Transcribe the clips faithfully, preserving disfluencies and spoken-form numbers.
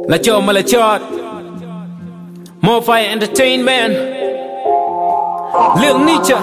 La Choma La Chart, More Fire Entertainment, Lil Nietzsche,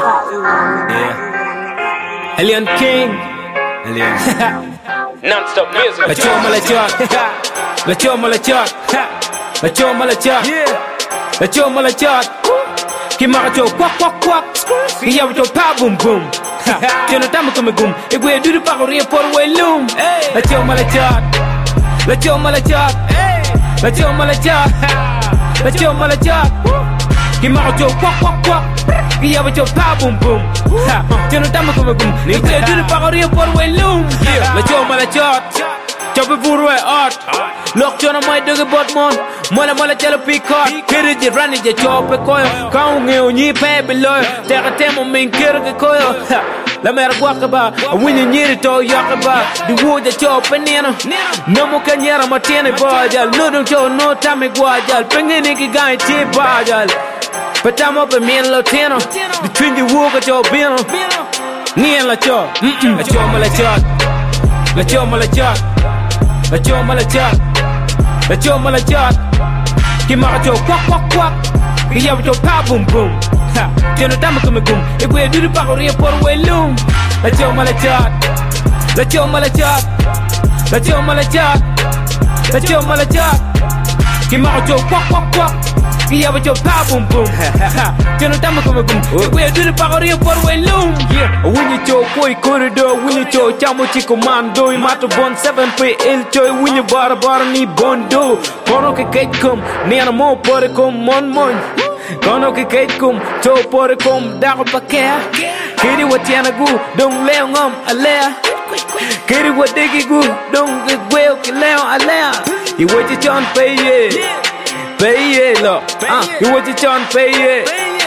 yeah, Alien King, Alien, non-stop music. La Choma La Chart, La Choma La Chart, La Choma La Chart, La Choma La Chart. Ki maracho kwak kwak kwak, ki yawacho pa boom boom. Jono tamu kome gum, igwe dudu pa koriya por way loom. La Choma La Chart, La Choma La Chart, La Choma La Chart, La Choma La Chart. Ki maracho kwak kwak kwak, ki yawacho pa boom boom. Jono tamu kome gum, igwe dudu pa koriya por way loom. La Choma La Chart, chope furwe art. Look Jono mai doge botmon, mola mola chalo picard. Kiri je rani je chope koyo, kaunge unyi pe beloyo. Teka temo min kiri ke koyo. La mera guakaba, winyi nyiri to yakaba. Di wuja chope nino, nomu kanyera matene bajal. Nudung cho no tami guajal, pengini ki gai ti bajal. Petamo pe mien lo tino, di twinji wuka cho bino. Nien la cho, la choma la chat, la choma la chat, la choma la chat. La Choma La Chart, ki maracho kwak kwak kwak, ki yawacho pa boom boom. Jono tamu kome gum, igwe dudu pa koriya por way loom. La Choma La Chart, La Choma La Chart, La Choma La Chart, La Choma La Chart. Ki maracho kwak kwak kwak, ki yawacho pa boom boom. Jono tamu kome gum, igwe dudu pa koriya por way loom. Winyi cho koi corridor, winyi cho chamo chico mando. Imato bon seven P il choi, winyi bara bara ni bondo. Kono ke kate kum, niana mo pore kum mon mon. Kono ke kate kum, cho pore kum dago pakea. Kiri watiana gu, dong leo ngom alea. Kiri wadigi gu, dong gweo ki leo alea. Iwachi chon peye, peye lo. Ah, iwachi chon peye,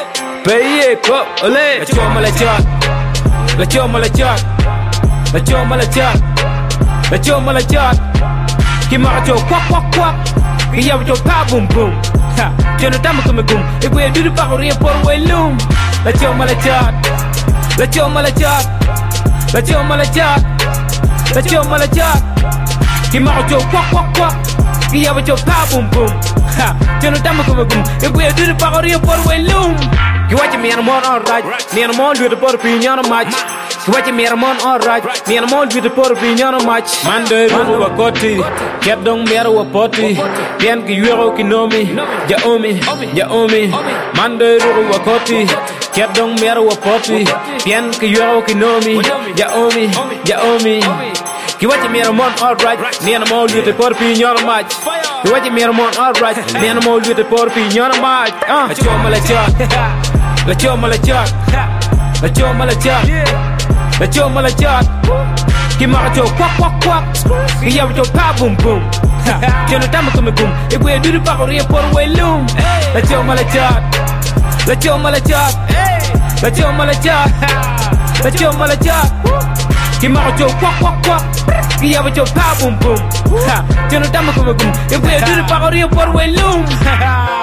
peye ko ole. La Choma La Chart, La Choma La Chart, La Choma La Chart, La Choma La Chart. Ki maracho kwak kwak kwak, ki yawacho pa boom boom. Jono tamu kome gum, igwe dudu pa koriya por way loom. La Choma La Chart, La Choma La Chart, La Choma La Chart, La Choma La Chart. Ki maracho kwak kwak kwak, ki yawacho pa boom boom. Jono tamu kome gum, igwe dudu pa koriya por way loom. Ki wachi mi anamon alright, mi anamon dudu por pinyana match. Ki wachi mi anamon alright, mi anamon dudu por pinyana match. Mande rugu wa koti, ket dong mera wa poti. Pien ki yuero ki nomi, ja omi, ja omi. Mande rugu wa koti, ket dong mera wa poti. Pien ki yuero ki nomi, ja omi, ja omi. Ki wachi mi anamon alright, mi anamon dudu por pinyana match. Ki wachi mi anamon alright, mi anamon dudu por pinyana match. La Choma La Chart, La Choma La Chart, La Choma La Chart, La Choma La Chart. Ki maracho kwak kwak kwak, ki yawacho pa boom boom. Jono tamu kome gum, igwe dudu pa koriya por way loom. La Choma La Chart, La Choma La Chart, La Choma La Chart, La Choma La Chart. Ki maracho kwak kwak kwak, ki yawacho pa boom boom. Jono tamu kome gum, igwe dudu pa koriya por way loom.